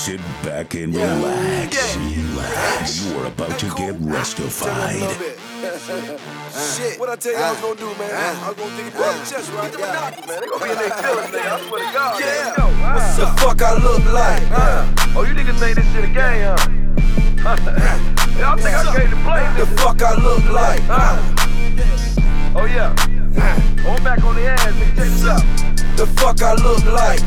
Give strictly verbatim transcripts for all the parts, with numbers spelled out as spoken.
Sit back and relax. Relax. You are about to get rustified. Shit. What I tell you I was gonna do, man? I was gonna dig it up the chest, right? Get them knockers, man. They gonna be in their feelings, nigga. I swear to God. Yeah. What's the fuck I look like? Oh, you niggas think this shit a game, huh? Y'all think I came to play? The fuck I look like? Oh, yeah. I'm back on the ass, nigga. Check this out. The fuck I look like?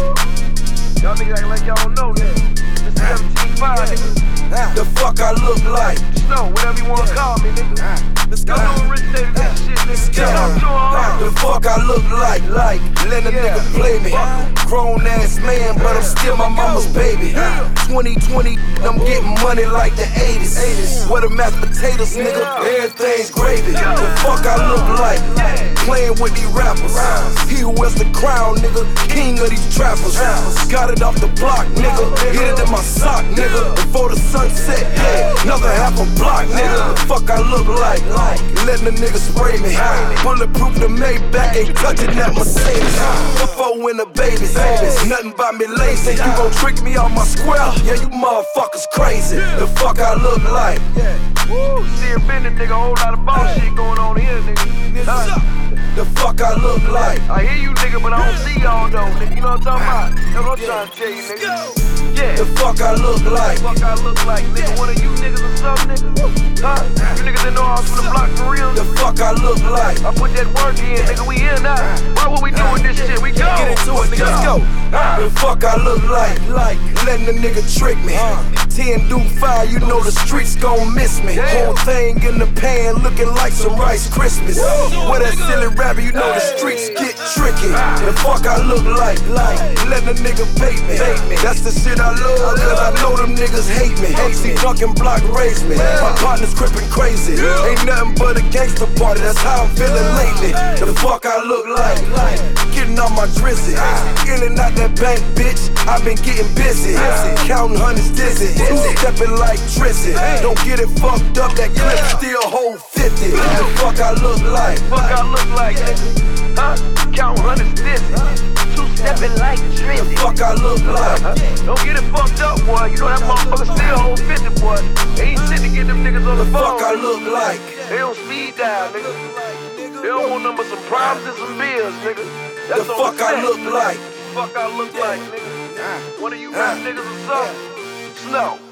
Y'all niggas acting like y'all don't know that. This is seventeen five, nigga. The fuck I look like? Snow, whatever you wanna call me, nigga. Let's go. Y'all originated that shit, nigga. Get up to her. The fuck I look like? Like, let a nigga play me. Grown ass man, but I'm still my mama's baby. twenty twenty, I'm getting money like the eighties. Where the mashed potatoes, nigga, everything's gravy. The fuck I look like? Playing with these rappers. He who wears the crown, nigga, king of these trappers. Got it off the block, nigga. Hit it in my sock, nigga. Before the sunset, yeah. Another half a block, nigga. The fuck I look like? Letting the nigga spray me. Bulletproof the Maybach, ain't touching that Mercedes. Before when the babies, nothing about me lazy. You gon' trick me on my square? Yeah, you motherfuckers crazy. The fuck I look like? Woo, see a minute, nigga. A whole lot of bullshit going on here, nigga. Huh? The fuck I look like? I hear you, nigga, but I don't see y'all though, nigga. You know what I'm talking about? That's what I'm trying to tell you, nigga. Yeah. The fuck I look like? The fuck I look like, nigga. One of you niggas or something, nigga. Huh? You niggas didn't know I was from the block for real. The fuck I look like? I put that work in, nigga. We here now. Why would we doing this shit? We go. Get into it, nigga. Let's go. The fuck I look like? Like letting the nigga trick me. Ten do five, you know the streets gon' miss me. Whole thing in the pan, looking like some Rice Krispies. With that silly rapper, you know the streets get tricky. The fuck I look like? Like letting a nigga bait me. That's the shit I love, cause I know them niggas hate me. See Duncan Block raised me. My partner's crippin' crazy. Ain't nothing but a gangster party, that's how I'm feeling lately. The fuck I look like? Like getting on my drizzy. In and out that bank, bitch, I been getting busy. Counting hundreds dizzy. Stepping like Trizzy. Don't get it fucked up, that clip still hold fifty. The fuck I look like? Fuck I look like, nigga. Huh? Count hundreds dizzy. Two stepping like Trizzy. The fuck I look like? Don't get it fucked up, boy. You know that motherfucker still hold fifty, boy. They ain't shit to get them niggas on the, the phone. The fuck I look like? They don't speed dial, nigga. They don't want number some problems and some bills, nigga. That's the fuck I look like? Fuck I look like, nigga. One of you rap niggas or something? Snow.